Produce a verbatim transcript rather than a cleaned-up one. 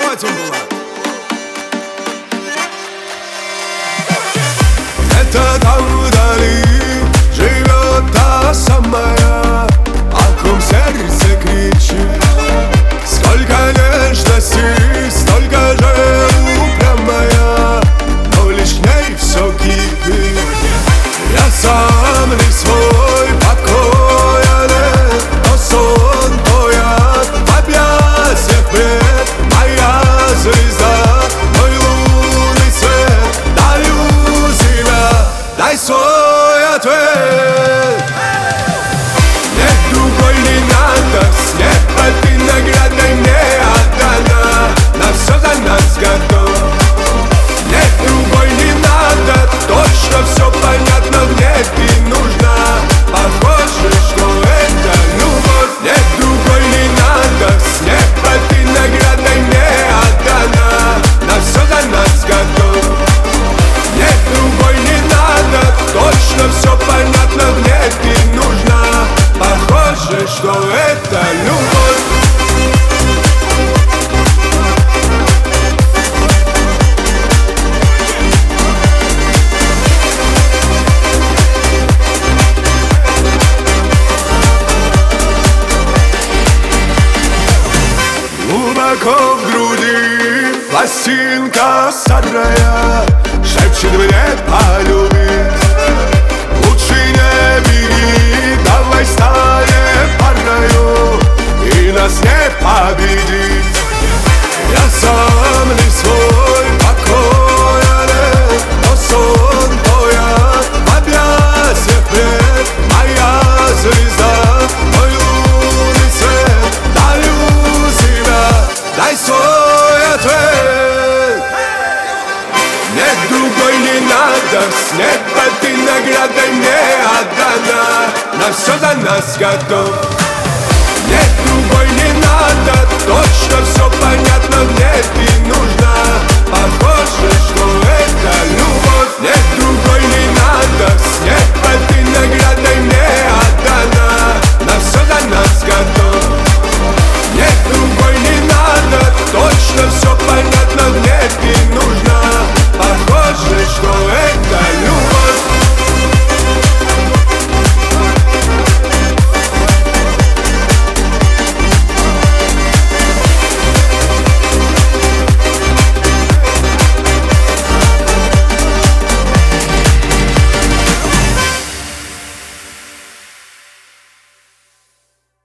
потім була. Где-то там вдали живет та самая, о ком сердце кричит. Сколько нежности, столько же упрямая, но лишь в ней все кипит. Я сам не свой, покоя нет, но сон поят в объятиях бред. Моя звезда, мой лунный свет, дарю себя, дай свой ответ. Нет другой не надо, с неба ты наградой мне отдана, на все за нас готов. Нет другой не надо, точно все понятно, мне ты нужна. Похоже, что это любовь. Нет другой не надо, с неба ты наградой мне отдана, на все за нас готов. Нет другой не надо, точно все понятно, мне ты нужна. Похоже, что это любовь. Глубоко в груди пластинка старая шепчет мне полюбить. Лучше не беги, давай станем парою, и нас не победить. Я сам не свой, покоя нет, но сон поят в объятиях бред. Моя звезда, мой лунный свет, дарю себя, дай свой ответ. Нет другой не надо, с неба ты наградой мне отдана, на все за нас готов. Нет другой не надо, точно все понятно, мне ты нужна. Похоже, что это любовь. Нет другой не надо, с неба ты наградой мне